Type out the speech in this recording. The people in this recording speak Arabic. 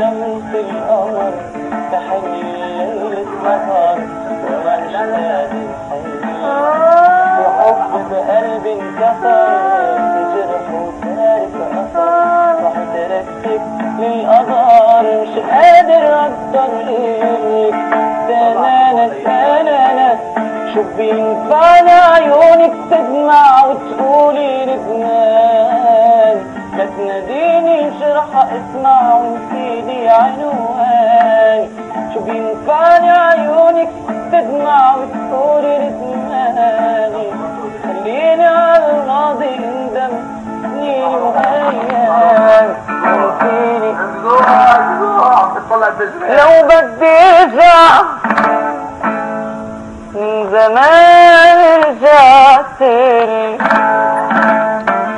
شمس القمر تحلي الليل السهر ومشتاق الحياة وحب بقلبي انكسر بجرح وتارك أثر راح تركتك للقدر مش قادر أقدر إليك تنانا شو بينفعنا عيونك تدمع وتقولي لبنان لا تناديني مش رح اسمع ونسيلي عنوان شو بينفعني عيونك تدمع وتقولي لبنان خليني على الماضي اندم سنين وايام ونسيني لو بدي ارجع من زمان رجعت لي